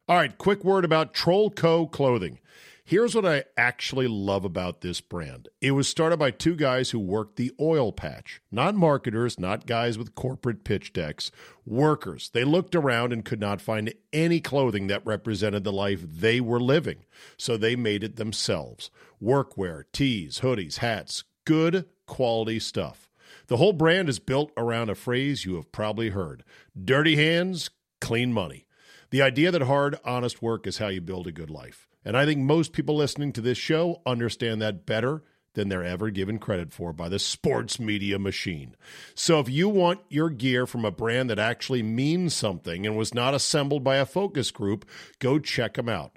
All right, quick word about Troll Co. Clothing. Here's what I actually love about this brand. It was started by two guys who worked the oil patch. Not marketers, not guys with corporate pitch decks. Workers. They looked around and could not find any clothing that represented the life they were living. So they made it themselves. Workwear, tees, hoodies, hats. Good quality stuff. The whole brand is built around a phrase you have probably heard. Dirty hands, clean money. The idea that hard, honest work is how you build a good life. And I think most people listening to this show understand that better than they're ever given credit for by the sports media machine. So if you want your gear from a brand that actually means something and was not assembled by a focus group, go check them out.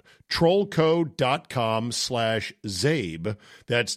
Trollco.com/Zabe. That's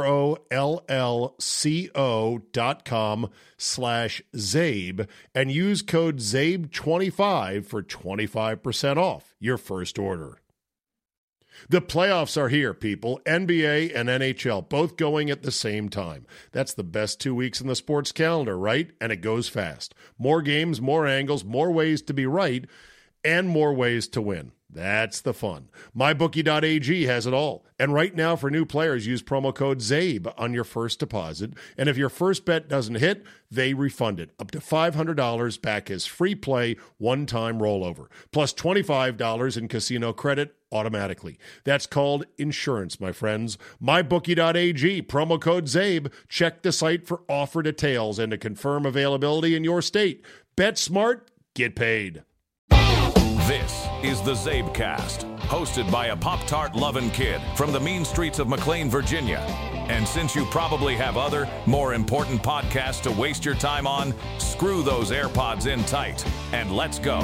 TROLLCO.com/Zabe. And use code ZABE25 for 25% off your first order. The playoffs are here, people. NBA and NHL both going at the same time. That's the best 2 weeks in the sports calendar, right? And it goes fast. More games, more angles, more ways to be right, and more ways to win. That's the fun. MyBookie.ag has it all. And right now for new players, use promo code ZABE on your first deposit. And if your first bet doesn't hit, they refund it. Up to $500 back as free play, one-time rollover. Plus $25 in casino credit automatically. That's called insurance, my friends. MyBookie.ag, promo code ZABE. Check the site for offer details and to confirm availability in your state. Bet smart, get paid. This is the Zabecast, hosted by a Pop-Tart loving kid from the mean streets of McLean, Virginia. And since you probably have other, more important podcasts to waste your time on, screw those AirPods in tight, and let's go.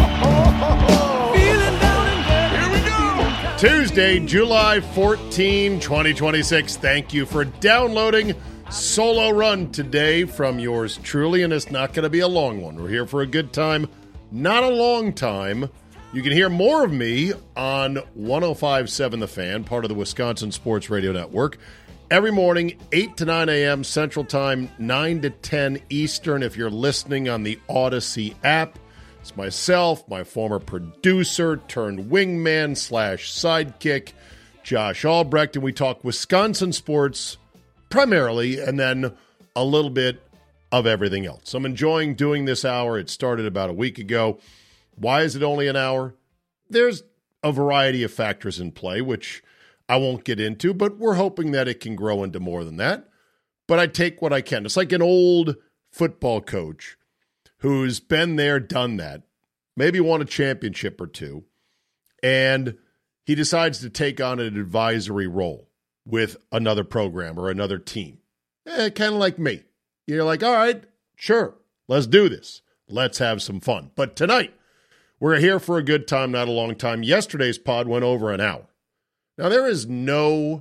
Here we go! Tuesday, July 14, 2026. Thank you for downloading Solo Run today from yours truly, and it's not going to be a long one. We're here for a good time. Not a long time. You can hear more of me on 105.7 The Fan, part of the Wisconsin Sports Radio Network, every morning, 8 to 9 a.m. Central Time, 9 to 10 Eastern, if you're listening on the Odyssey app. It's myself, my former producer, turned wingman / sidekick, Josh Albrecht, and we talk Wisconsin sports primarily, and then a little bit of everything else. I'm enjoying doing this hour. It started about a week ago. Why is it only an hour? There's a variety of factors in play, which I won't get into, but we're hoping that it can grow into more than that. But I take what I can. It's like an old football coach who's been there, done that, maybe won a championship or two, and he decides to take on an advisory role with another program or another team. Kind of like me. You're like, all right, sure, let's do this. Let's have some fun. But tonight, we're here for a good time, not a long time. Yesterday's pod went over an hour. Now, there is no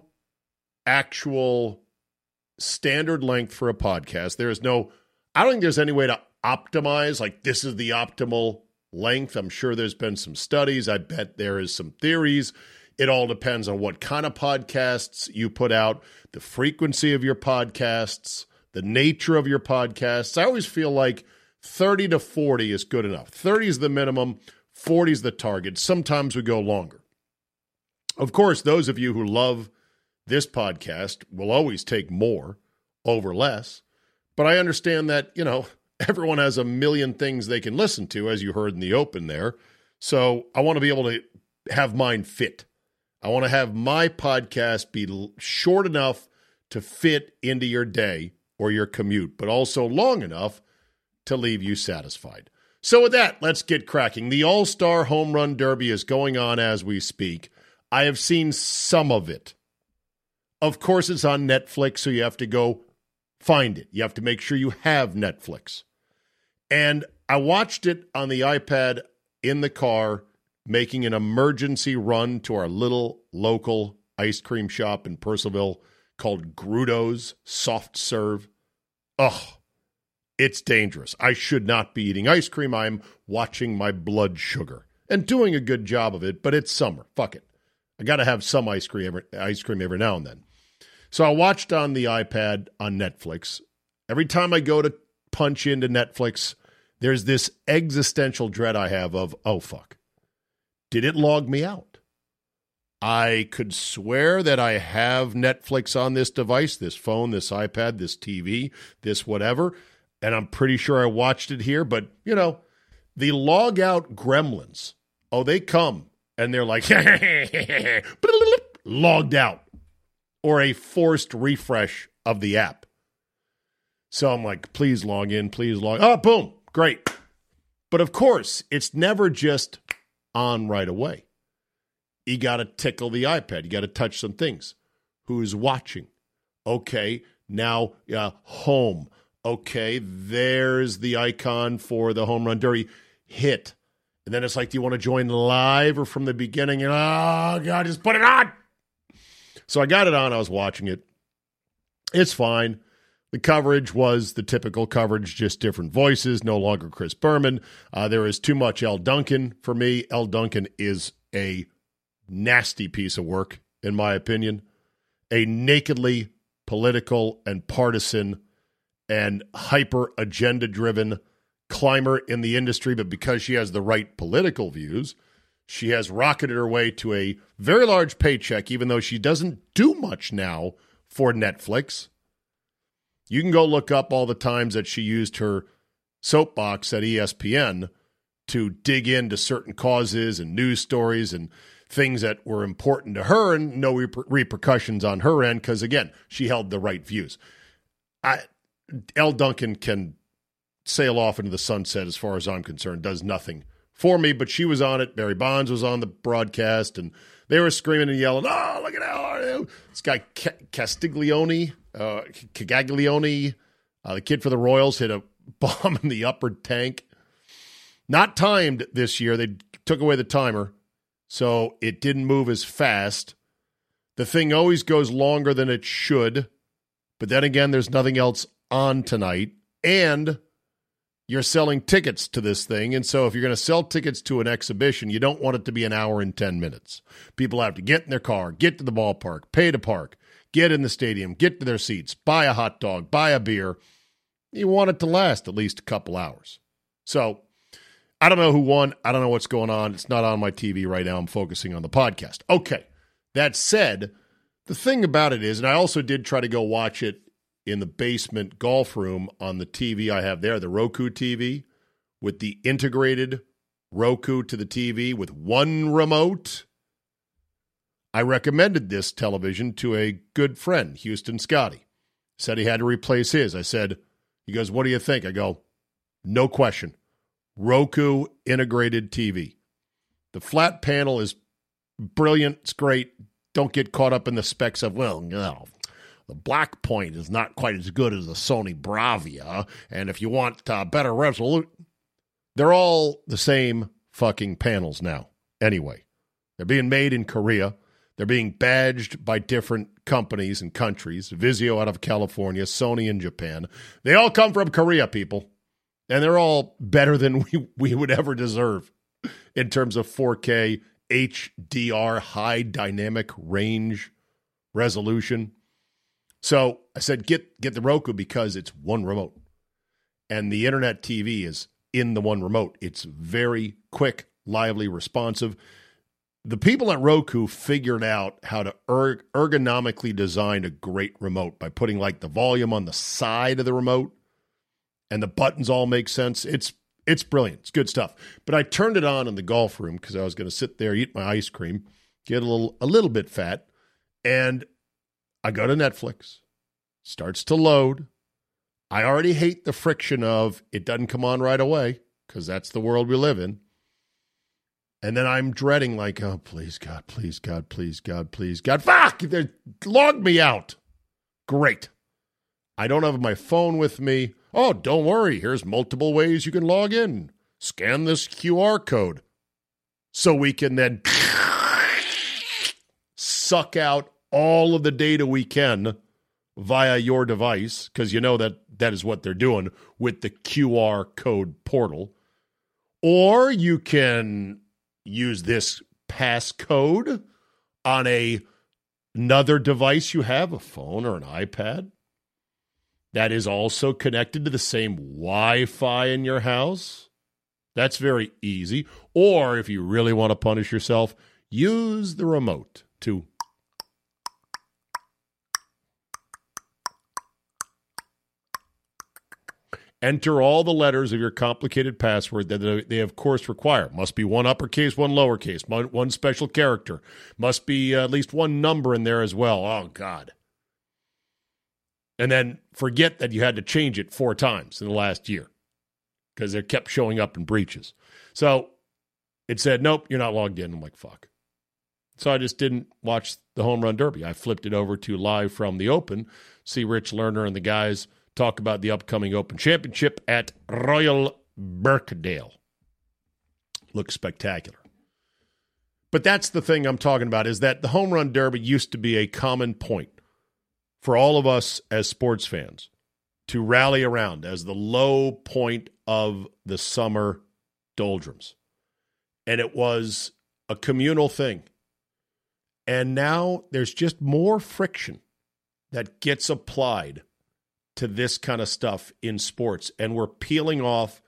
actual standard length for a podcast. There is no, I don't think there's any way to optimize, like this is the optimal length. I'm sure there's been some studies. I bet there is some theories. It all depends on what kind of podcasts you put out, the frequency of your podcasts, the nature of your podcasts. I always feel like 30 to 40 is good enough. 30 is the minimum, 40 is the target. Sometimes we go longer. Of course, those of you who love this podcast will always take more over less. But I understand that, everyone has a million things they can listen to, as you heard in the open there. So I want to be able to have mine fit. I want to have my podcast be short enough to fit into your day or your commute, but also long enough to leave you satisfied. So with that, let's get cracking. The All-Star Home Run Derby is going on as we speak. I have seen some of it. Of course, it's on Netflix, so you have to go find it. You have to make sure you have Netflix. And I watched it on the iPad in the car, making an emergency run to our little local ice cream shop in Purcellville called Grudo's Soft Serve. Oh, it's dangerous. I should not be eating ice cream. I'm watching my blood sugar and doing a good job of it, but it's summer. Fuck it. I got to have some ice cream every now and then. So I watched on the iPad on Netflix. Every time I go to punch into Netflix, there's this existential dread I have of, oh, fuck. Did it log me out? I could swear that I have Netflix on this device, this phone, this iPad, this TV, this whatever, and I'm pretty sure I watched it here. But, the log out gremlins, they come and they're like, logged out, or a forced refresh of the app. So I'm like, please log in, please log. Oh, boom, great. But of course, it's never just on right away. You got to tickle the iPad. You got to touch some things. Who's watching? Okay, now home. Okay, there's the icon for the home run derby. Hit. And then it's like, do you want to join live or from the beginning? And oh, God, just put it on. So I got it on. I was watching it. It's fine. The coverage was the typical coverage, just different voices, no longer Chris Berman. There is too much Elle Duncan for me. Elle Duncan is a nasty piece of work, in my opinion. A nakedly political and partisan and hyper agenda-driven climber in the industry, but because she has the right political views, she has rocketed her way to a very large paycheck, even though she doesn't do much now for Netflix. You can go look up all the times that she used her soapbox at ESPN to dig into certain causes and news stories and things that were important to her, and no repercussions on her end because, again, she held the right views. Elle Duncan can sail off into the sunset as far as I'm concerned, does nothing for me, but she was on it. Barry Bonds was on the broadcast, and they were screaming and yelling, oh, look at how this guy Castiglione, the kid for the Royals, hit a bomb in the upper tank. Not timed this year. They took away the timer, so it didn't move as fast. The thing always goes longer than it should, but then again, there's nothing else on tonight, and you're selling tickets to this thing, and so if you're going to sell tickets to an exhibition, you don't want it to be an hour and 10 minutes. People have to get in their car, get to the ballpark, pay to park, get in the stadium, get to their seats, buy a hot dog, buy a beer. You want it to last at least a couple hours. So I don't know who won. I don't know what's going on. It's not on my TV right now. I'm focusing on the podcast. Okay, that said, the thing about it is, and I also did try to go watch it in the basement golf room on the TV I have there, the Roku TV, with the integrated Roku to the TV with one remote. I recommended this television to a good friend, Houston Scotty. Said he had to replace his. I said, he goes, what do you think? I go, no question. Roku integrated TV. The flat panel is brilliant. It's great. Don't get caught up in the specs of, the Black Point is not quite as good as the Sony Bravia, and if you want better resolution, they're all the same fucking panels now. Anyway, they're being made in Korea. They're being badged by different companies and countries. Vizio out of California, Sony in Japan. They all come from Korea, people, and they're all better than we would ever deserve in terms of 4K, HDR, high dynamic range resolution. So I said, get the Roku because it's one remote. And the internet TV is in the one remote. It's very quick, lively, responsive. The people at Roku figured out how to ergonomically design a great remote by putting like the volume on the side of the remote and the buttons all make sense. It's brilliant. It's good stuff. But I turned it on in the golf room because I was going to sit there, eat my ice cream, get a little bit fat, and I go to Netflix, starts to load. I already hate the friction of it doesn't come on right away because that's the world we live in. And then I'm dreading like, oh, please, God, please, God, please, God, please, God. Fuck! They logged me out. Great. I don't have my phone with me. Oh, don't worry. Here's multiple ways you can log in. Scan this QR code. So we can then suck out all of the data we can via your device, because you know that is what they're doing with the QR code portal. Or you can use this passcode on another device you have, a phone or an iPad, that is also connected to the same Wi-Fi in your house. That's very easy. Or if you really want to punish yourself, use the remote to enter all the letters of your complicated password that they, of course, require. Must be one uppercase, one lowercase, one special character. Must be at least one number in there as well. Oh, God. And then forget that you had to change it 4 times in the last year because they kept showing up in breaches. So it said, nope, you're not logged in. I'm like, fuck. So I just didn't watch the Home Run Derby. I flipped it over to Live from the Open, see Rich Lerner and the guys talk about the upcoming Open Championship at Royal Birkdale. Looks spectacular. But that's the thing I'm talking about, is that the Home Run Derby used to be a common point for all of us as sports fans to rally around as the low point of the summer doldrums. And it was a communal thing. And now there's just more friction that gets applied to this kind of stuff in sports. And we're peeling off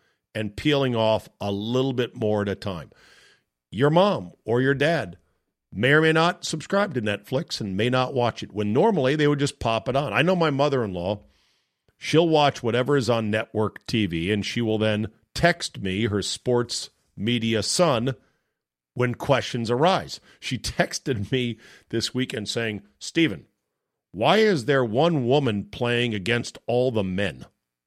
a little bit more at a time. Your mom or your dad may or may not subscribe to Netflix and may not watch it, when normally they would just pop it on. I know my mother-in-law, she'll watch whatever is on network TV, and she will then text me, her sports media son, when questions arise. She texted me this weekend saying, Stephen, why is there one woman playing against all the men?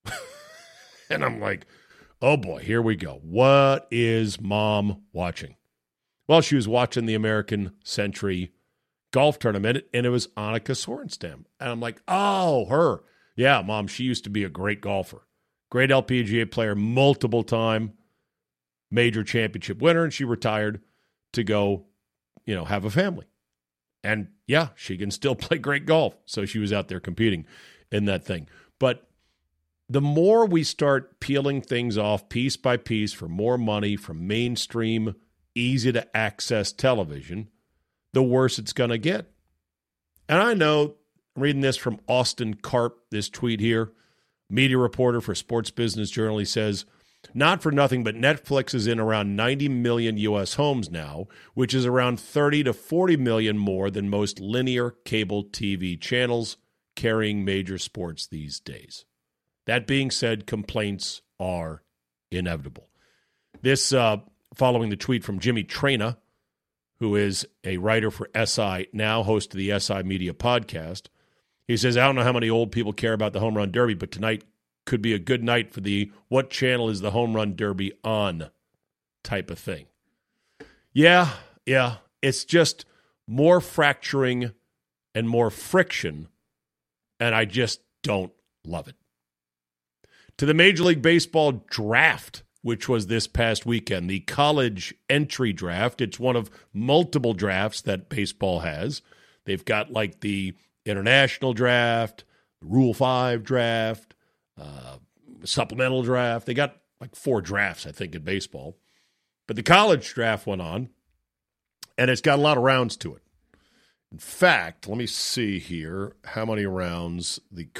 And I'm like, oh boy, here we go. What is mom watching? Well, she was watching the American Century Golf Tournament, and it was Annika Sorenstam. And I'm like, oh, her. Yeah, Mom, she used to be a great golfer. Great LPGA player, multiple time major championship winner, and she retired to go, have a family. And yeah, she can still play great golf. So she was out there competing in that thing. But the more we start peeling things off piece by piece for more money from mainstream, easy-to-access television, the worse it's going to get. And I know, I'm reading this from Austin Karp, this tweet here, media reporter for Sports Business Journal. He says, not for nothing, but Netflix is in around 90 million U.S. homes now, which is around 30 to 40 million more than most linear cable TV channels carrying major sports these days. That being said, complaints are inevitable. This following the tweet from Jimmy Traina, who is a writer for SI Now, host of the SI Media podcast. He says, I don't know how many old people care about the Home Run Derby, but tonight could be a good night for the what channel is the Home Run Derby on type of thing. Yeah. It's just more fracturing and more friction, and I just don't love it. To the Major League Baseball draft, which was this past weekend, the college entry draft. It's one of multiple drafts that baseball has. They've got like the international draft, Rule 5 draft, supplemental draft. They got like 4 drafts, I think, in baseball. But the college draft went on, and it's got a lot of rounds to it. In fact, let me see here how many rounds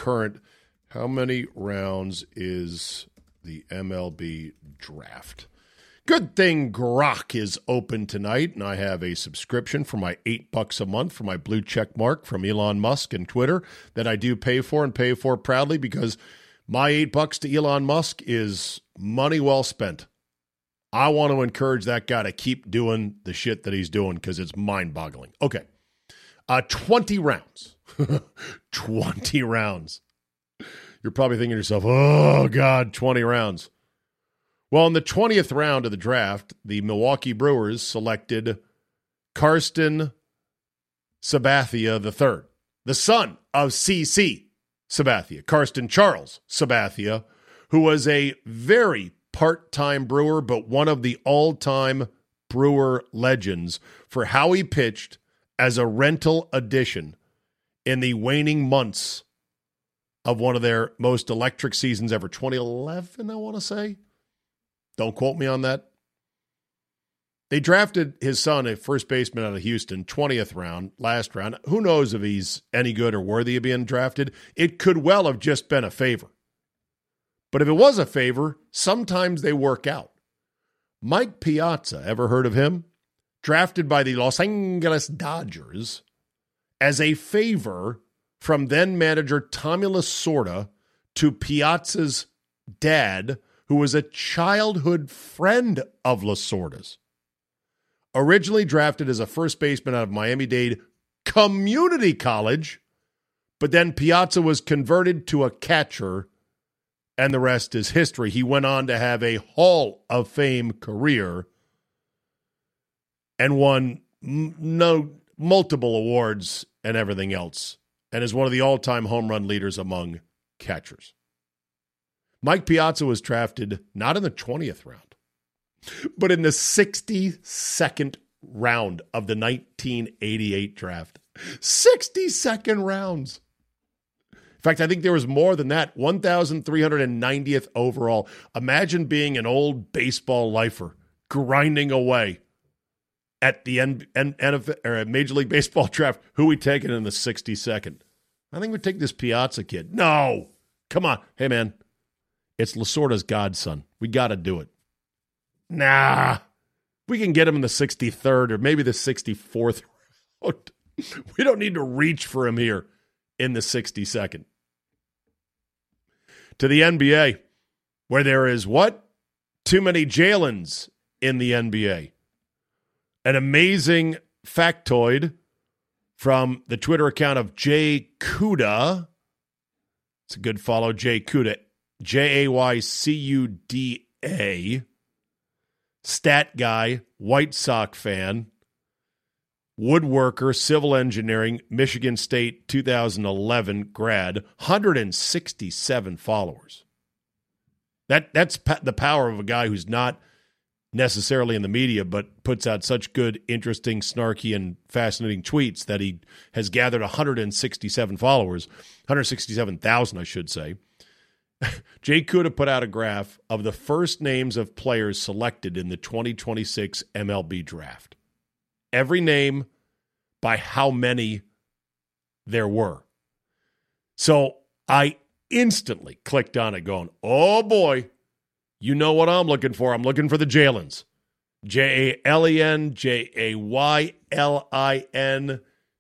is the MLB draft. Good thing Grok is open tonight, and I have a subscription for my $8 a month for my blue check mark from Elon Musk and Twitter that I do pay for and pay for proudly, because my $8 to Elon Musk is money well spent. I want to encourage that guy to keep doing the shit that he's doing because it's mind-boggling. Okay, 20 rounds. 20 rounds. You're probably thinking to yourself, oh, God, 20 rounds. Well, in the 20th round of the draft, the Milwaukee Brewers selected Karsten Sabathia III, the son of C.C. Sabathia, Karsten Charles Sabathia, who was a very part-time Brewer, but one of the all-time Brewer legends for how he pitched as a rental addition in the waning months of one of their most electric seasons ever. 2011, I want to say. Don't quote me on that. They drafted his son, a first baseman out of Houston, 20th round, last round. Who knows if he's any good or worthy of being drafted? It could well have just been a favor. But if it was a favor, sometimes they work out. Mike Piazza, ever heard of him? Drafted by the Los Angeles Dodgers as a favor from then-manager Tommy Lasorda to Piazza's dad, who was a childhood friend of Lasorda's. Originally drafted as a first baseman out of Miami-Dade Community College, but then Piazza was converted to a catcher, and the rest is history. He went on to have a Hall of Fame career and won multiple awards and everything else, and is one of the all-time home run leaders among catchers. Mike Piazza was drafted not in the 20th round, but in the 62nd round of the 1988 draft. 62nd rounds. In fact, I think there was more than that. 1,390th overall. Imagine being an old baseball lifer grinding away at the NFL or Major League Baseball draft. Who we taking in the 62nd? I think we'd take this Piazza kid. No. Come on. Hey, man. It's Lasorda's godson. We got to do it. Nah. We can get him in the 63rd or maybe the 64th round. We don't need to reach for him here in the 62nd. To the NBA, where there is what? Too many Jalens in the NBA. An amazing factoid from the Twitter account of Jay Cuda. It's a good follow, Jay Cuda. Jaycuda. Stat guy, White Sox fan, woodworker, civil engineering, Michigan State 2011 grad, 167 followers. That's the power of a guy who's not necessarily in the media, but puts out such good, interesting, snarky, and fascinating tweets that he has gathered 167 followers, 167,000, I should say. Jay Cuda put out a graph of the first names of players selected in the 2026 MLB draft. Every name by how many there were. So I instantly clicked on it going, oh boy, you know what I'm looking for. I'm looking for the Jalens. Jalen, Jaylin,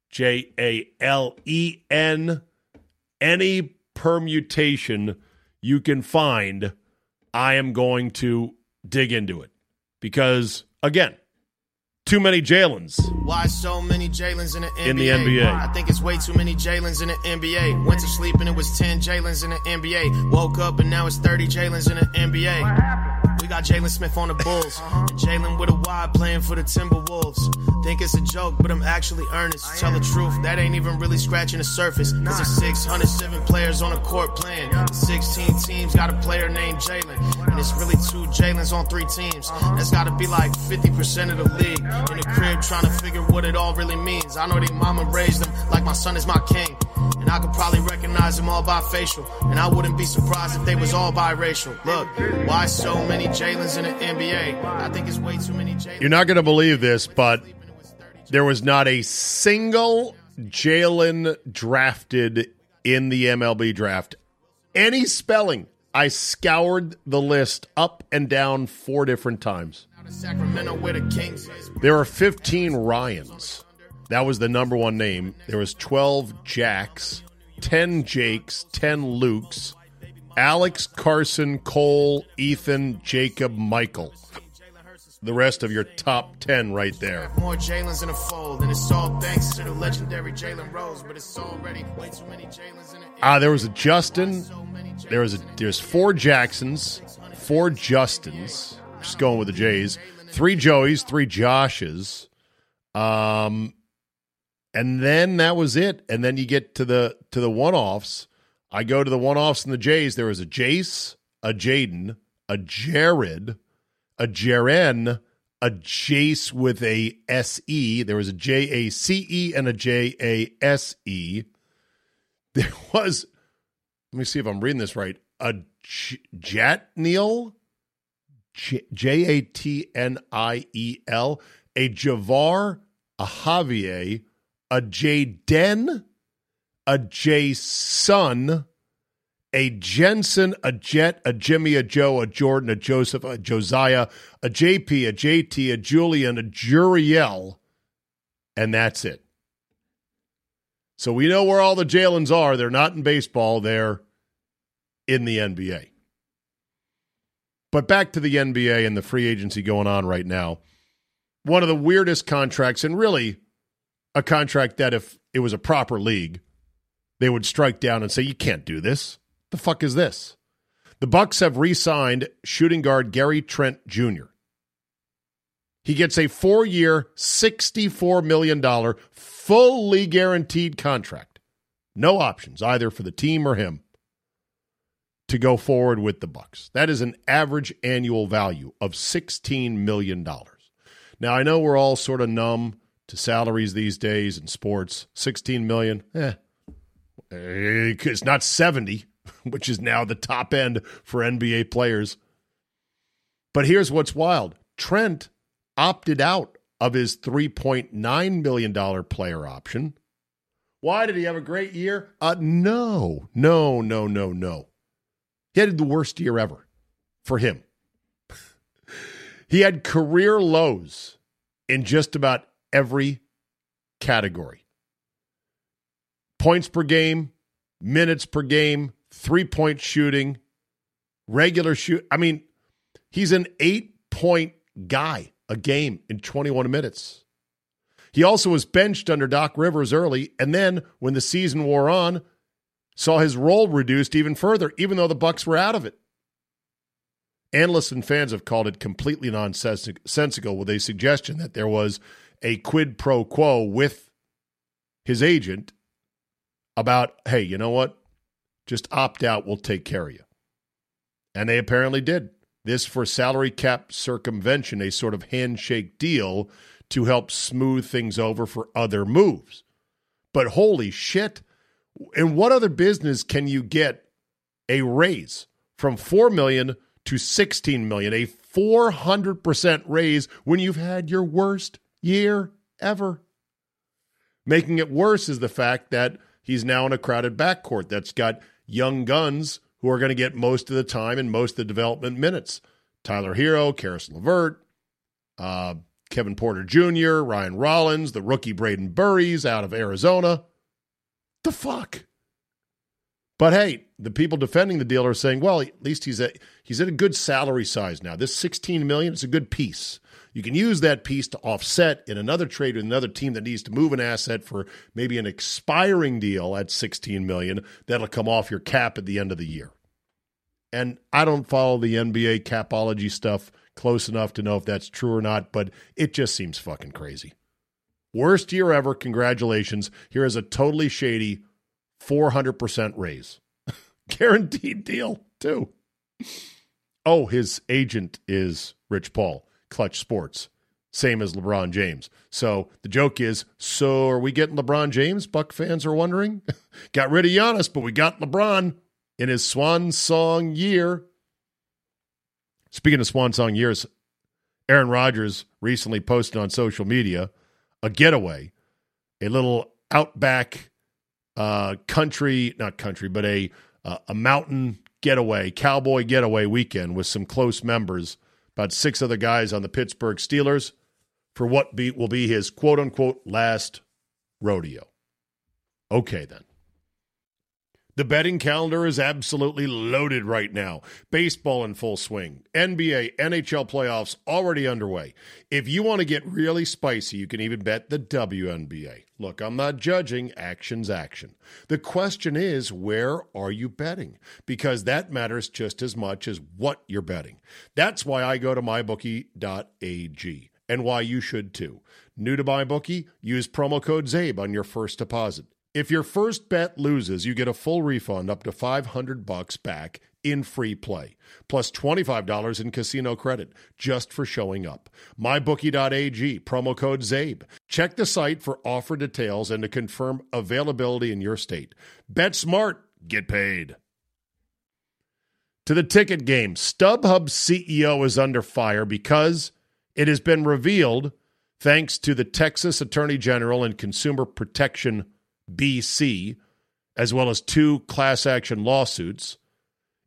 Jalen. Any permutation you can find, I am going to dig into it. Because, again, too many Jalens. Why so many Jalens in the NBA? I think it's way too many Jalens in the NBA. Went to sleep and it was 10 Jalens in the NBA. Woke up and now it's 30 Jalens in the NBA. We got Jalen Smith on the Bulls. And Jalen with a Y playing for the Timberwolves. Think it's a joke, but I'm actually earnest. Tell the truth, that ain't even really scratching the surface. Cause there's 607 players on the court playing. 16 teams got a player named Jalen. And it's really 2 Jalens on 3 teams. That's gotta be like 50% of the league. In the crib trying to figure what it all really means. I know they mama raised them like my son is my king. And I could probably recognize them all by facial. And I wouldn't be surprised if they was all biracial. Look, why so many Jalens in the NBA? I think it's way too many Jalens. You're not going to believe this, but there was not a single Jalen drafted in the MLB draft. Any spelling. I scoured the list up and down 4 different times. There are 15 Ryans. That was the number one name. There was 12 Jacks, 10 Jakes, 10 Lukes, Alex, Carson, Cole, Ethan, Jacob, Michael. The rest of your top 10 right there. More Jalens in a fold, and it's all thanks to the legendary Jalen Rose, but it's already way too many Jalens in it. There was a Justin. There's 4 Jacksons, 4 Justins. Just going with the J's. 3 Joeys, 3 Joshes. And then that was it. And then you get to the one-offs. I go to the one-offs and the J's. There was a Jace, a Jaden, a Jared, a Jaren, a Jace with a S-E. There was a J-A-C-E and a J-A-S-E. There was, let me see if I'm reading this right, a Jatniel, J-A-T-N-I-E-L, a Javar, a Javier, a Jaden, a Jason, a Jensen, a Jet, a Jimmy, a Joe, a Jordan, a Joseph, a Josiah, a JP, a JT, a Julian, a Juriel, and that's it. So we know where all the Jalens are. They're not in baseball. They're in the NBA. But back to the NBA and the free agency going on right now. One of the weirdest contracts, and really a contract that if it was a proper league, they would strike down and say, you can't do this. The fuck is this? The Bucks have re-signed shooting guard Gary Trent Jr. He gets a 4-year, $64 million, fully guaranteed contract. No options, either for the team or him, to go forward with the Bucks. That is an average annual value of $16 million. Now, I know we're all sort of numb to salaries these days in sports. $16 million, it's not 70, which is now the top end for NBA players. But here's what's wild. Trent opted out of his $3.9 million player option. Why? Did he have a great year? No. He had the worst year ever for him. He had career lows in just about every category. Points per game, minutes per game, three-point shooting, regular shoot. I mean, he's an 8-point guy a game in 21 minutes. He also was benched under Doc Rivers early, and then when the season wore on, saw his role reduced even further, even though the Bucks were out of it. Analysts and fans have called it completely nonsensical with a suggestion that there was a quid pro quo with his agent about, hey, you know what? Just opt out, we'll take care of you. And they apparently did. This for salary cap circumvention, a sort of handshake deal to help smooth things over for other moves. But holy shit, in what other business can you get a raise from $4 million to $16 million, a 400% raise when you've had your worst year ever? Making it worse is the fact that he's now in a crowded backcourt that's got young guns who are going to get most of the time and most of the development minutes. Tyler Hero, Karis LeVert, Kevin Porter Jr., Ryan Rollins, the rookie Braden Burries out of Arizona. The fuck? But hey, the people defending the deal are saying, well, at least he's at a good salary size now. This $16 million is a good piece. You can use that piece to offset in another trade with another team that needs to move an asset for maybe an expiring deal at $16 million that'll come off your cap at the end of the year. And I don't follow the NBA capology stuff close enough to know if that's true or not, but it just seems fucking crazy. Worst year ever. Congratulations. Here is a totally shady 400% raise. Guaranteed deal, too. Oh, his agent is Rich Paul, Clutch Sports, same as LeBron James. So the joke is, so are we getting LeBron James? Buck fans are wondering. Got rid of Giannis, but we got LeBron in his swan song year. Speaking of swan song years, Aaron Rodgers recently posted on social media a getaway, a little outback country, not country, but a mountain getaway, cowboy getaway weekend with some close members, about 6 other guys on the Pittsburgh Steelers for what will be his quote-unquote last rodeo. Okay, then. The betting calendar is absolutely loaded right now. Baseball in full swing. NBA, NHL playoffs already underway. If you want to get really spicy, you can even bet the WNBA. Look, I'm not judging. Action's action. The question is, where are you betting? Because that matters just as much as what you're betting. That's why I go to mybookie.ag and why you should too. New to MyBookie? Use promo code ZABE on your first deposit. If your first bet loses, you get a full refund up to $500 back in free play, plus $25 in casino credit just for showing up. MyBookie.ag, promo code ZABE. Check the site for offer details and to confirm availability in your state. Bet smart, get paid. To the ticket game, StubHub's CEO is under fire because it has been revealed, thanks to the Texas Attorney General and Consumer Protection BC, as well as 2 class action lawsuits,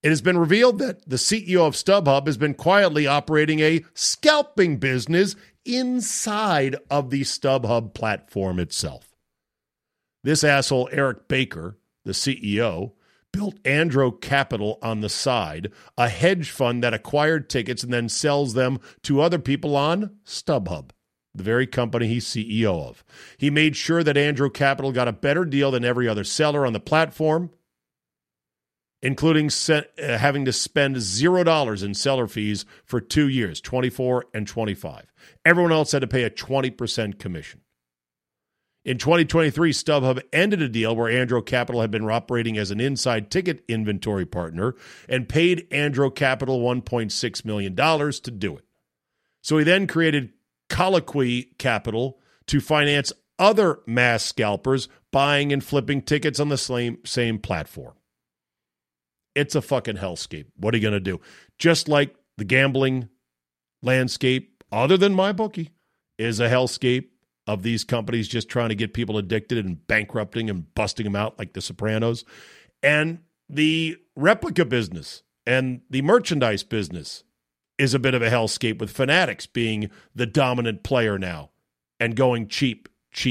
It has been revealed that the CEO of StubHub has been quietly operating a scalping business inside of the StubHub platform itself. This asshole, Eric Baker, the CEO, built Andro Capital on the side, a hedge fund that acquired tickets and then sells them to other people on StubHub, the very company he's CEO of. He made sure that Andro Capital got a better deal than every other seller on the platform, including having to spend $0 in seller fees for 2 years, 24 and 25. Everyone else had to pay a 20% commission. In 2023, StubHub ended a deal where Andro Capital had been operating as an inside ticket inventory partner and paid Andro Capital $1.6 million to do it. So he then created Colloquy Capital to finance other mass scalpers buying and flipping tickets on the same platform. It's a fucking hellscape. What are you going to do? Just like the gambling landscape, other than MyBookie, is a hellscape of these companies just trying to get people addicted and bankrupting and busting them out like The Sopranos. And the replica business and the merchandise business is a bit of a hellscape, with Fanatics being the dominant player now and going cheap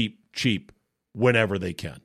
whenever they can.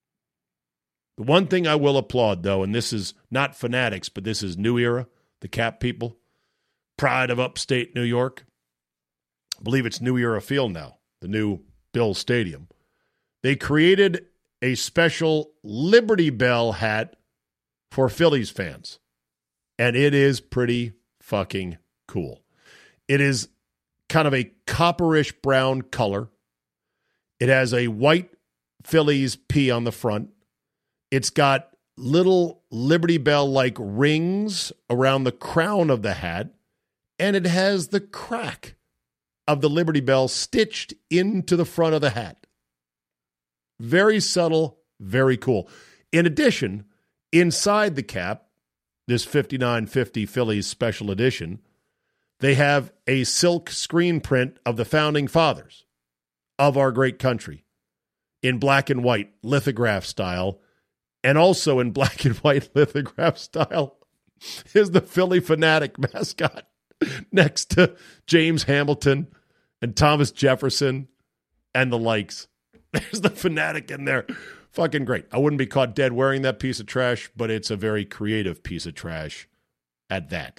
The one thing I will applaud, though, and this is not Fanatics, but this is New Era, the Cap people, pride of upstate New York. I believe it's New Era Field now, the new Bill Stadium. They created a special Liberty Bell hat for Phillies fans, and it is pretty fucking cool. It is kind of a copperish brown color. It has a white Phillies P on the front. It's got little Liberty Bell-like rings around the crown of the hat, and it has the crack of the Liberty Bell stitched into the front of the hat. Very subtle, very cool. In addition, inside the cap, this 5950 Phillies special edition, they have a silk screen print of the founding fathers of our great country in black and white lithograph style. And also in black and white lithograph style is the Philly Fanatic mascot next to James Hamilton and Thomas Jefferson and the likes. There's the Fanatic in there. Fucking great. I wouldn't be caught dead wearing that piece of trash, but it's a very creative piece of trash at that.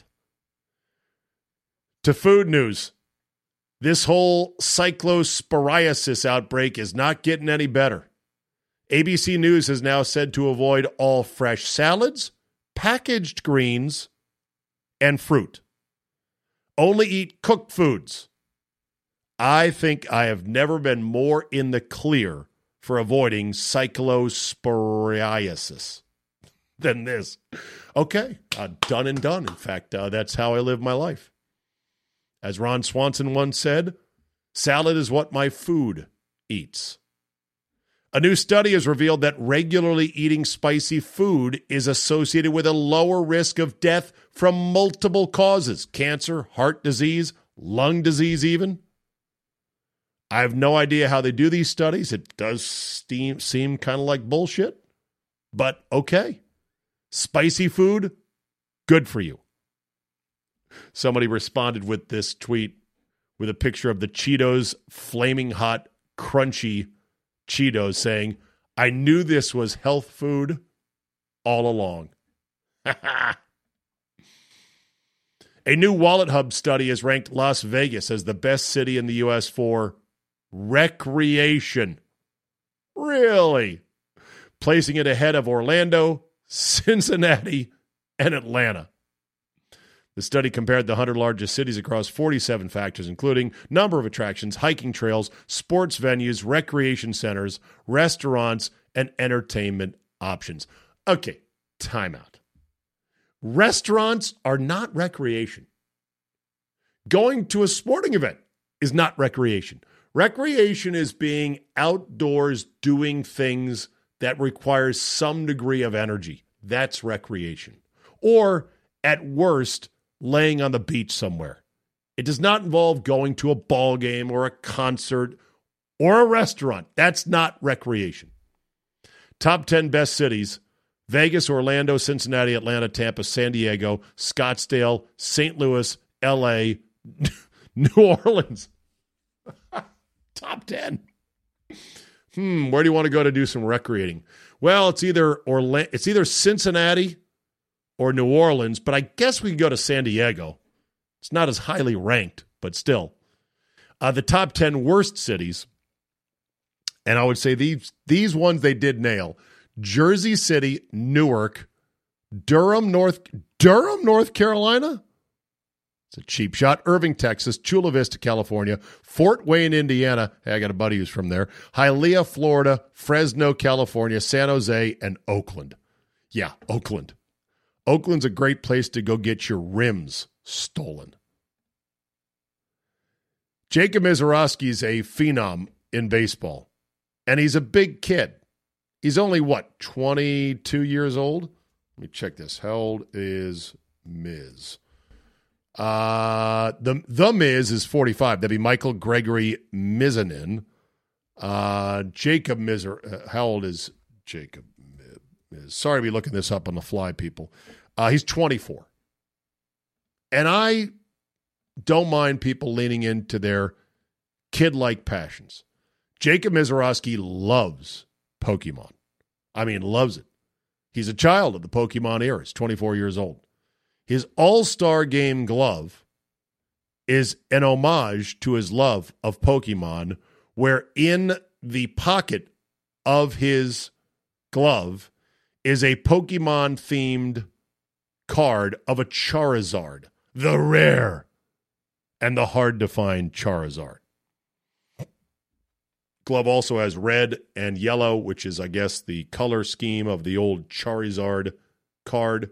To food news. This whole cyclosporiasis outbreak is not getting any better. ABC News has now said to avoid all fresh salads, packaged greens, and fruit. Only eat cooked foods. I think I have never been more in the clear for avoiding cyclosporiasis than this. Okay, done and done. In fact, that's how I live my life. As Ron Swanson once said, salad is what my food eats. A new study has revealed that regularly eating spicy food is associated with a lower risk of death from multiple causes: cancer, heart disease, lung disease even. I have no idea how they do these studies. It does seem kind of like bullshit, but okay. Spicy food, good for you. Somebody responded with this tweet with a picture of the Cheetos Flaming Hot Crunchy Cheetos saying, "I knew this was health food all along." A new Wallet Hub study has ranked Las Vegas as the best city in the U.S. for recreation. Really? Placing it ahead of Orlando, Cincinnati, and Atlanta. The study compared the 100 largest cities across 47 factors, including number of attractions, hiking trails, sports venues, recreation centers, restaurants, and entertainment options. Okay, time out. Restaurants are not recreation. Going to a sporting event is not recreation. Recreation is being outdoors doing things that requires some degree of energy. That's recreation. Or, at worst, laying on the beach somewhere. It does not involve going to a ball game or a concert or a restaurant. That's not recreation. Top 10 best cities Vegas, Orlando, Cincinnati, Atlanta, Tampa, San Diego, Scottsdale, St. Louis, L.A., New Orleans. Top 10. Where do you want to go to do some recreating? Well, it's either Cincinnati or New Orleans, but I guess we can go to San Diego. It's not as highly ranked, but still. The top 10 worst cities, and I would say these ones they did nail. Jersey City, Newark, Durham, North Carolina. It's a cheap shot. Irving, Texas, Chula Vista, California, Fort Wayne, Indiana. Hey, I got a buddy who's from there. Hialeah, Florida, Fresno, California, San Jose, and Oakland. Yeah, Oakland. Oakland's a great place to go get your rims stolen. Jacob Misiorowski's a phenom in baseball, and he's a big kid. He's only, 22 years old? Let me check this. How old is Miz? The Miz is 45. That'd be Michael Gregory Mizanin. Jacob Miz, how old is Jacob Miz? Sorry to be looking this up on the fly, people. He's 24. And I don't mind people leaning into their kid-like passions. Jacob Misiorowski loves Pokemon. I mean, loves it. He's a child of the Pokemon era. He's 24 years old. His All-Star Game glove is an homage to his love of Pokemon, where in the pocket of his glove is a Pokemon-themed card of a Charizard, the rare and the hard-to-find Charizard. Glove also has red and yellow, which is, I guess, the color scheme of the old Charizard card.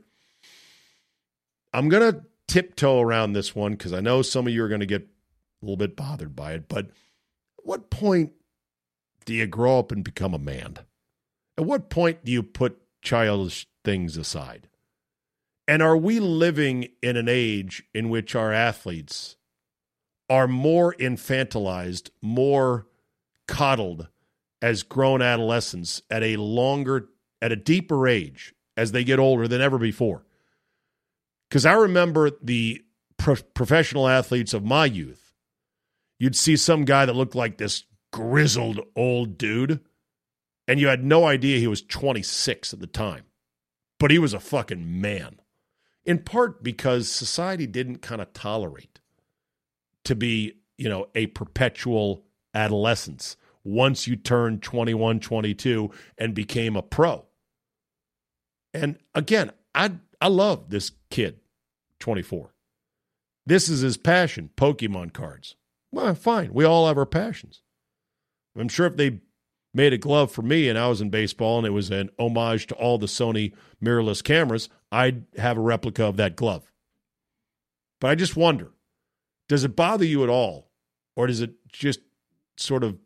I'm going to tiptoe around this one because I know some of you are going to get a little bit bothered by it, but at what point do you grow up and become a man? At what point do you put childish things aside? And are we living in an age in which our athletes are more infantilized, more coddled as grown adolescents at a deeper age as they get older than ever before? Because I remember the professional athletes of my youth. You'd see some guy that looked like this grizzled old dude, and you had no idea he was 26 at the time. But he was a fucking man. In part because society didn't kind of tolerate to be, a perpetual adolescence once you turned 21, 22 and became a pro. And again, I love this kid, 24. This is his passion, Pokemon cards. Well, fine. We all have our passions. I'm sure if they made a glove for me and I was in baseball and it was an homage to all the Sony mirrorless cameras, I'd have a replica of that glove. But I just wonder, does it bother you at all? Or does it just sort of,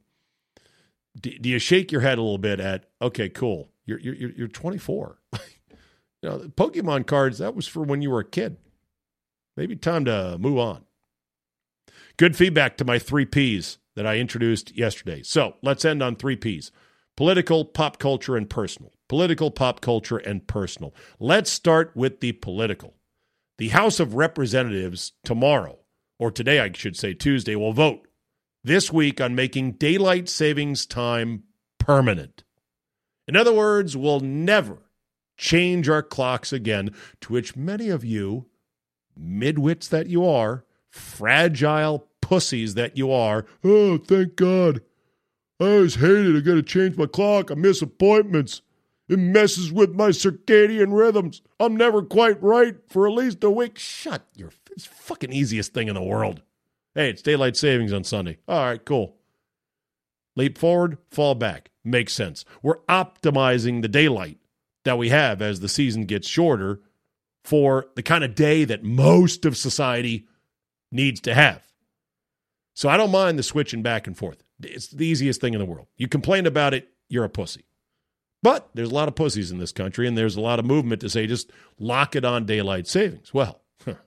do you shake your head a little bit at, okay, cool, you're 24. The Pokemon cards, that was for when you were a kid. Maybe time to move on. Good feedback to my 3 Ps that I introduced yesterday. So let's end on 3 Ps. Political, pop culture, and personal. Political, pop culture, and personal. Let's start with the political. The House of Representatives tomorrow, or today I should say Tuesday, will vote this week on making daylight savings time permanent. In other words, we'll never change our clocks again, to which many of you, midwits that you are, fragile pussies that you are, oh, thank God. I always hated I got to change my clock. I miss appointments. It messes with my circadian rhythms. I'm never quite right for at least a week. Shut your... It's the fucking easiest thing in the world. Hey, it's daylight savings on Sunday. All right, cool. Leap forward, fall back. Makes sense. We're optimizing the daylight that we have as the season gets shorter for the kind of day that most of society needs to have. So I don't mind the switching back and forth. It's the easiest thing in the world. You complain about it, you're a pussy. But there's a lot of pussies in this country, and there's a lot of movement to say just lock it on daylight savings. Well,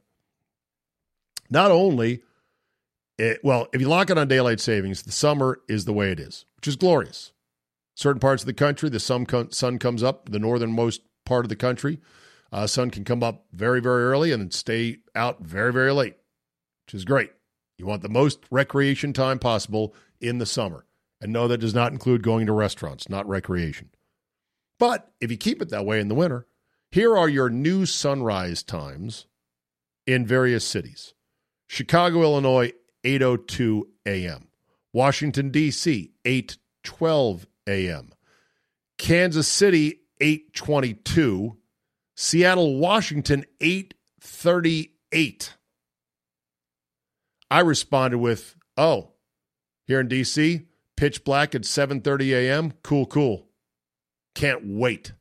not only, if you lock it on daylight savings, the summer is the way it is, which is glorious. Certain parts of the country, the sun comes up, the northernmost part of the country, sun can come up very, very early and then stay out very, very late, which is great. You want the most recreation time possible in the summer. And no, that does not include going to restaurants, not recreation. But if you keep it that way in the winter, here are your new sunrise times in various cities. Chicago, Illinois, 8:02 a.m. Washington, D.C., 8:12 a.m. Kansas City, 8:22. Seattle, Washington, 8:38. I responded with, oh, here in D.C., pitch black at 7:30 a.m. Cool. Can't wait.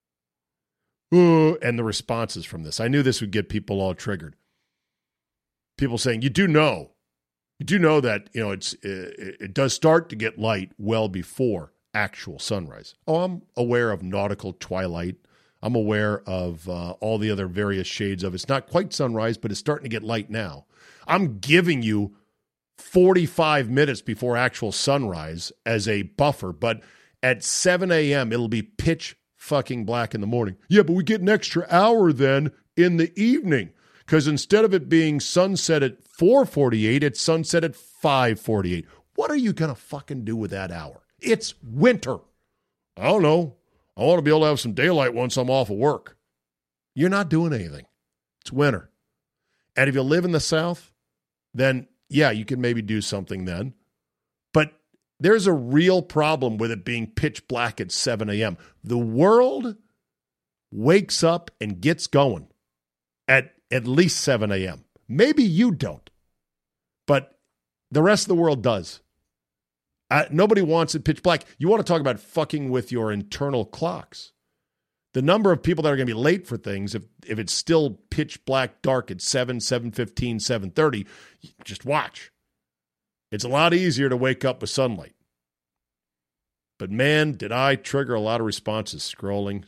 And the responses from this. I knew this would get people all triggered. People saying, you do know that, it does start to get light well before actual sunrise. Oh, I'm aware of nautical twilight. I'm aware of all the other various shades of it. It's not quite sunrise, but it's starting to get light now. I'm giving you 45 minutes before actual sunrise as a buffer, but at 7 a.m., it'll be pitch fucking black in the morning. Yeah, but we get an extra hour then in the evening, because instead of it being sunset at 4:48, it's sunset at 5:48. What are you going to fucking do with that hour? It's winter. I don't know. I want to be able to have some daylight once I'm off of work. You're not doing anything. It's winter. And if you live in the South, then, yeah, you can maybe do something then. But there's a real problem with it being pitch black at 7 a.m. The world wakes up and gets going at least 7 a.m. Maybe you don't, but the rest of the world does. Nobody wants it pitch black. You want to talk about fucking with your internal clocks. The number of people that are going to be late for things, if it's still pitch black dark at 7, 7:15, 7:30, just watch. It's a lot easier to wake up with sunlight. But man, did I trigger a lot of responses. Scrolling.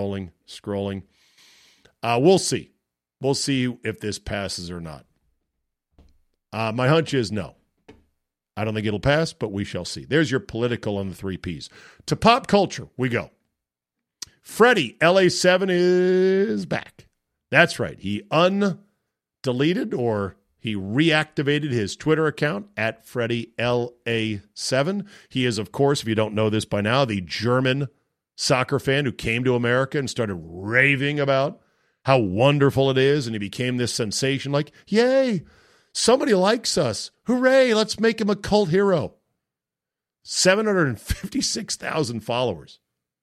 We'll see. We'll see if this passes or not. My hunch is no. I don't think it'll pass, but we shall see. There's your political on the 3 Ps. To pop culture, we go. Freddie, LA7 is back. That's right. He undeleted or he reactivated his Twitter account at Freddie LA7. He is, of course, if you don't know this by now, the German soccer fan who came to America and started raving about how wonderful it is, and he became this sensation like, yay, somebody likes us. Hooray, let's make him a cult hero. 756,000 followers.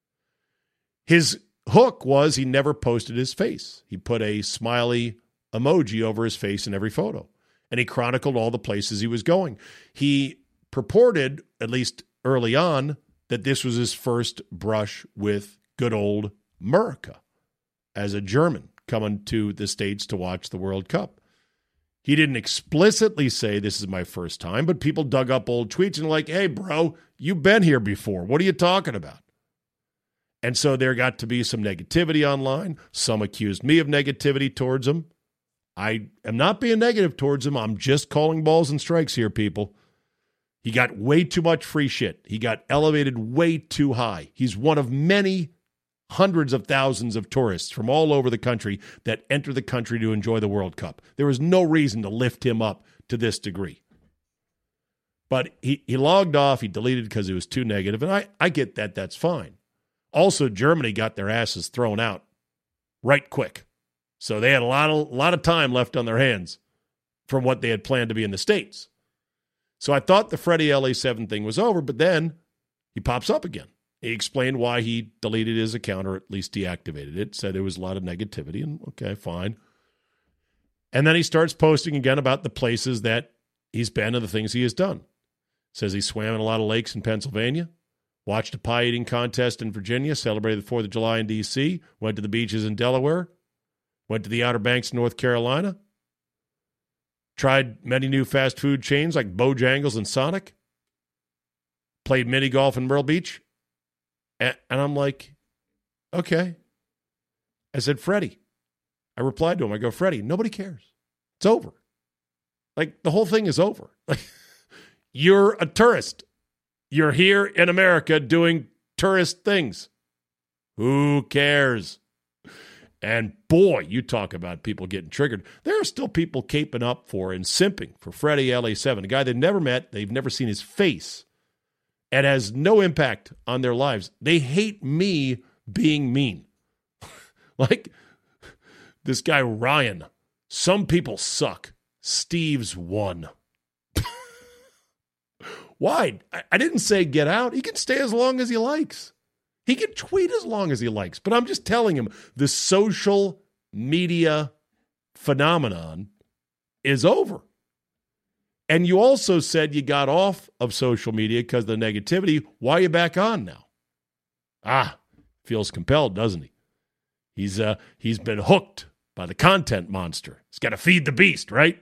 His hook was he never posted his face. He put a smiley emoji over his face in every photo, and he chronicled all the places he was going. He purported, at least early on, that this was his first brush with good old America as a German coming to the States to watch the World Cup. He didn't explicitly say this is my first time, but people dug up old tweets and like, hey, bro, you've been here before. What are you talking about? And so there got to be some negativity online. Some accused me of negativity towards him. I am not being negative towards him. I'm just calling balls and strikes here, people. He got way too much free shit. He got elevated way too high. He's one of many hundreds of thousands of tourists from all over the country that enter the country to enjoy the World Cup. There was no reason to lift him up to this degree. But he logged off. He deleted because it was too negative. And I get that. That's fine. Also, Germany got their asses thrown out right quick. So they had a lot of time left on their hands from what they had planned to be in the States. So I thought the Freddie LA7 thing was over, but then he pops up again. He explained why he deleted his account, or at least deactivated it, said there was a lot of negativity, and okay, fine. And then he starts posting again about the places that he's been and the things he has done. Says he swam in a lot of lakes in Pennsylvania, watched a pie eating contest in Virginia, celebrated the 4th of July in D.C., went to the beaches in Delaware, went to the Outer Banks in North Carolina, tried many new fast food chains like Bojangles and Sonic, played mini golf in Myrtle Beach. And I'm like, okay. I said, Freddie. I replied to him. I go, Freddie, nobody cares. It's over. Like, the whole thing is over. Like, you're a tourist. You're here in America doing tourist things. Who cares? And boy, you talk about people getting triggered. There are still people caping up for and simping for Freddie LA7, a guy they've never met, they've never seen his face, and has no impact on their lives. They hate me being mean. Like this guy Ryan. Some people suck. Steve's won. Why? I didn't say get out. He can stay as long as he likes. He can tweet as long as he likes, but I'm just telling him the social media phenomenon is over. And you also said you got off of social media because of the negativity. Why are you back on now? Feels compelled, doesn't he? He's been hooked by the content monster. He's got to feed the beast, right?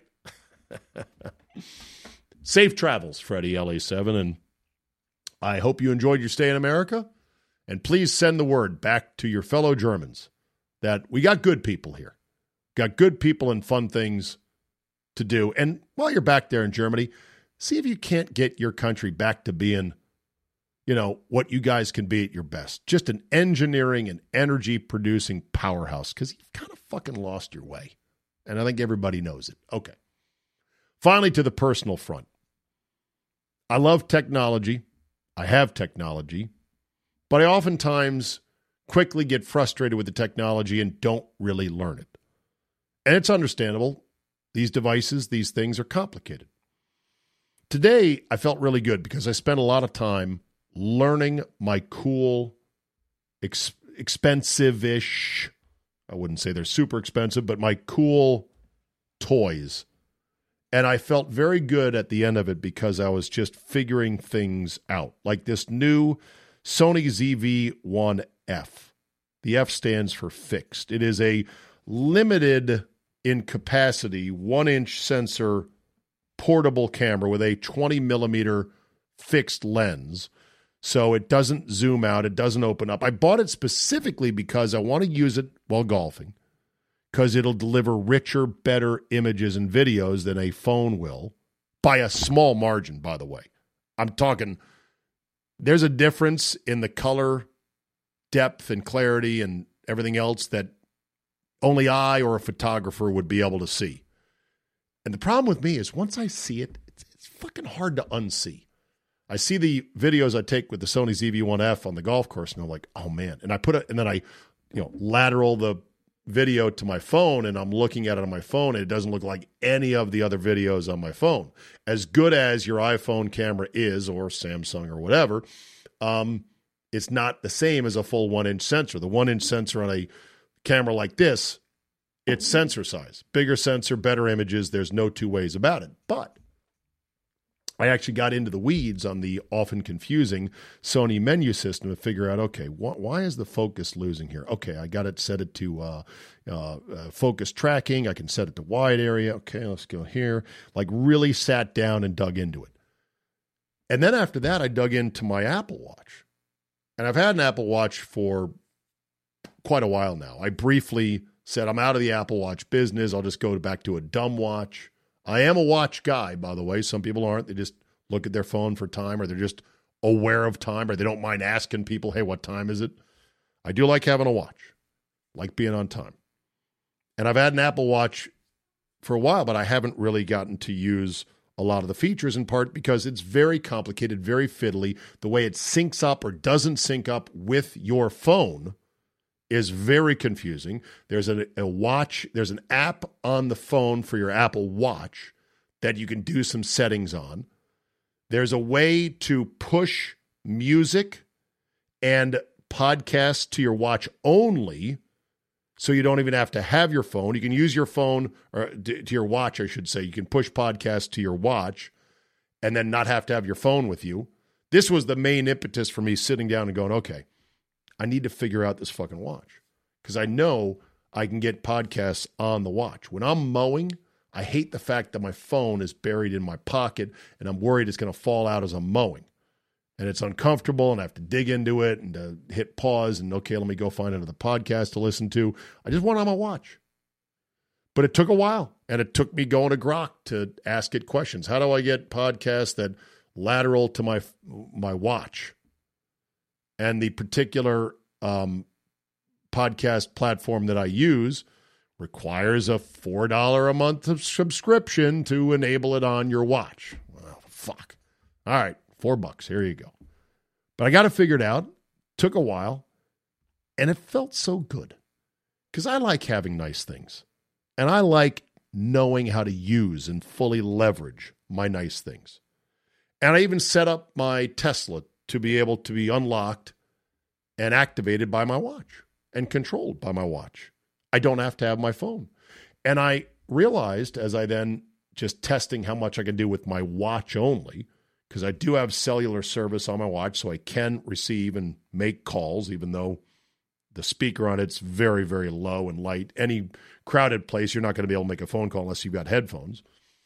Safe travels, Freddie LA7, and I hope you enjoyed your stay in America. And please send the word back to your fellow Germans that we got good people here. Got good people and fun things to do. And while you're back there in Germany, see if you can't get your country back to being, what you guys can be at your best. Just an engineering and energy-producing powerhouse, because you've kind of fucking lost your way. And I think everybody knows it. Okay. Finally, to the personal front. I love technology. I have technology. But I oftentimes quickly get frustrated with the technology and don't really learn it. And it's understandable. These devices, these things are complicated. Today, I felt really good because I spent a lot of time learning my cool, expensive-ish, I wouldn't say they're super expensive, but my cool toys. And I felt very good at the end of it because I was just figuring things out. Like this new Sony ZV-1F. The F stands for fixed. It is a limited in capacity 1-inch sensor portable camera with a 20-millimeter fixed lens. So it doesn't zoom out. It doesn't open up. I bought it specifically because I want to use it while golfing because it'll deliver richer, better images and videos than a phone will by a small margin, by the way. I'm talking... There's a difference in the color, depth, and clarity and everything else that only I or a photographer would be able to see. And the problem with me is once I see it, it's fucking hard to unsee. I see the videos I take with the Sony ZV-1F on the golf course, and I'm like, oh man. And I put it, and then I, lateral the video to my phone, and I'm looking at it on my phone, and it doesn't look like any of the other videos on my phone. As good as your iPhone camera is, or Samsung or whatever, it's not the same as a full 1-inch sensor. The 1-inch sensor on a camera like this, it's sensor size. Bigger sensor, better images. There's no two ways about it. But I actually got into the weeds on the often confusing Sony menu system to figure out, okay, why is the focus losing here? Okay, I got it set it to focus tracking. I can set it to wide area. Okay, let's go here. Like really sat down and dug into it. And then after that, I dug into my Apple Watch. And I've had an Apple Watch for quite a while now. I briefly said, I'm out of the Apple Watch business. I'll just go back to a dumb watch. I am a watch guy, by the way. Some people aren't. They just look at their phone for time, or they're just aware of time, or they don't mind asking people, hey, what time is it? I do like having a watch, like being on time. And I've had an Apple Watch for a while, but I haven't really gotten to use a lot of the features, in part because it's very complicated, very fiddly. The way it syncs up or doesn't sync up with your phone is very confusing. There's a watch, there's an app on the phone for your Apple Watch that you can do some settings on. There's a way to push music and podcasts to your watch only, so you don't even have to have your phone. You can use your phone, or to your watch, I should say. You can push podcasts to your watch and then not have to have your phone with you. This was the main impetus for me sitting down and going, okay, I need to figure out this fucking watch, because I know I can get podcasts on the watch. When I'm mowing, I hate the fact that my phone is buried in my pocket and I'm worried it's going to fall out as I'm mowing. And it's uncomfortable, and I have to dig into it and hit pause and, okay, let me go find another podcast to listen to. I just want it on my watch. But it took a while, and it took me going to Grok to ask it questions. How do I get podcasts that lateral to my watch? And the particular podcast platform that I use requires a $4 a month of subscription to enable it on your watch. Well, fuck. All right, $4. Here you go. But I got it figured out. Took a while. And it felt so good. Because I like having nice things. And I like knowing how to use and fully leverage my nice things. And I even set up my Tesla to be able to be unlocked and activated by my watch and controlled by my watch. I don't have to have my phone. And I realized as I then just testing how much I can do with my watch only, because I do have cellular service on my watch, so I can receive and make calls, even though the speaker on it's very, very low and light. Any crowded place, you're not going to be able to make a phone call unless you've got headphones.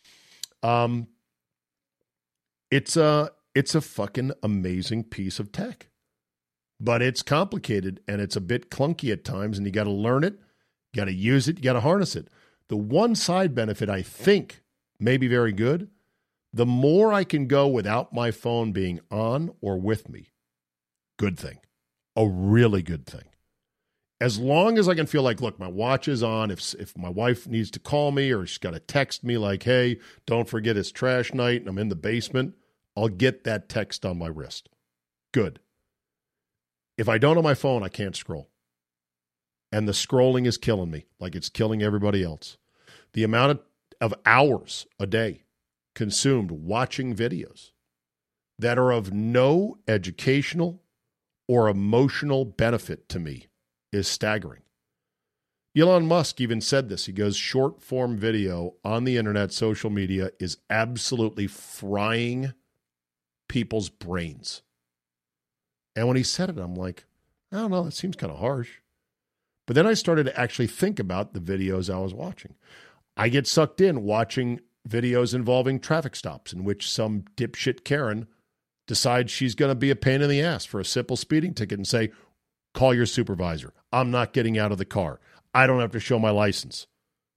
It's a fucking amazing piece of tech. But it's complicated, and it's a bit clunky at times, and you got to learn it, you got to use it, you got to harness it. The one side benefit I think may be very good, the more I can go without my phone being on or with me, good thing, a really good thing. As long as I can feel like, look, my watch is on. If my wife needs to call me or she's got to text me like, hey, don't forget it's trash night and I'm in the basement, I'll get that text on my wrist. Good. If I don't have my phone, I can't scroll. And the scrolling is killing me like it's killing everybody else. The amount of hours a day consumed watching videos that are of no educational or emotional benefit to me is staggering. Elon Musk even said this. He goes, short form video on the internet, social media is absolutely frying people's brains. And when he said it, I'm like, I don't know, that seems kind of harsh. But then I started to actually think about the videos I was watching. I get sucked in watching videos involving traffic stops in which some dipshit Karen decides she's going to be a pain in the ass for a simple speeding ticket and say, call your supervisor. I'm not getting out of the car. I don't have to show my license.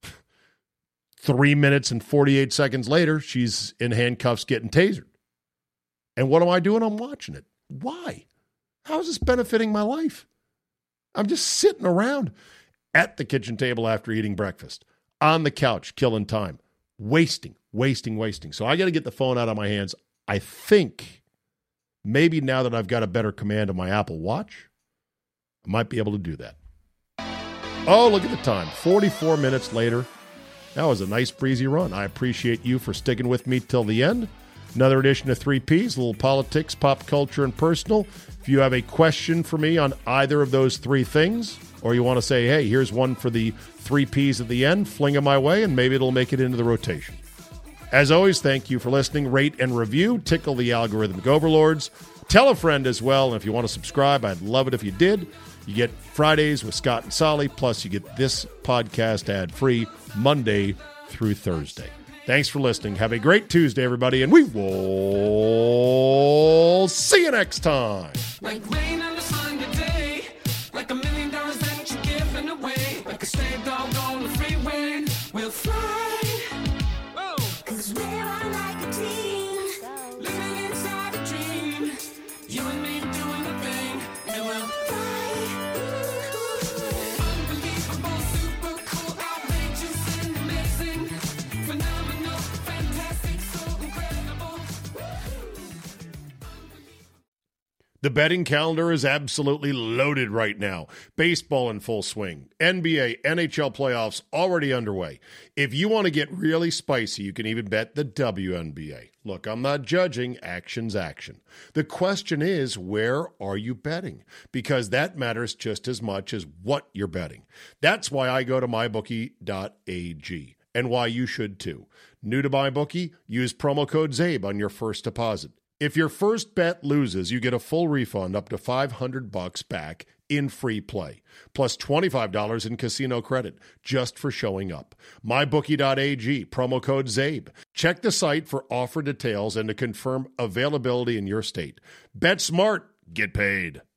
3 minutes and 48 seconds later, she's in handcuffs getting tasered. And what am I doing? I'm watching it. Why? How is this benefiting my life? I'm just sitting around at the kitchen table after eating breakfast, on the couch, killing time, wasting. So I got to get the phone out of my hands. I think maybe now that I've got a better command of my Apple Watch, I might be able to do that. Oh, look at the time. 44 minutes later. That was a nice breezy run. I appreciate you for sticking with me till the end. Another edition of 3 Ps, a little politics, pop culture, and personal. If you have a question for me on either of those three things, or you want to say, hey, here's one for the 3 Ps at the end, fling them my way, and maybe it'll make it into the rotation. As always, thank you for listening. Rate and review. Tickle the algorithmic overlords. Tell a friend as well. And if you want to subscribe, I'd love it if you did. You get Fridays with Scott and Solly, plus you get this podcast ad-free Monday through Thursday. Thanks for listening. Have a great Tuesday, everybody, and we will see you next time. Like rain on a Sunday day, like $1 million that you're giving away, like a stray dog on the freeway, we'll fly. Whoa. 'Cause we're on like a team, living inside a dream. You and me doing the thing, and we'll fly. Unbelievable, super cool, outrageous and amazing, phenomenal, fantastic, so incredible. The betting calendar is absolutely loaded right now. Baseball in full swing. NBA, NHL playoffs already underway. If you want to get really spicy, you can even bet the WNBA. Look, I'm not judging. Action's action. The question is, where are you betting? Because that matters just as much as what you're betting. That's why I go to mybookie.ag, and why you should too. New to MyBookie? Use promo code ZABE on your first deposit. If your first bet loses, you get a full refund up to $500 back in free play, plus $25 in casino credit just for showing up. MyBookie.ag, promo code ZABE. Check the site for offer details and to confirm availability in your state. Bet smart, get paid.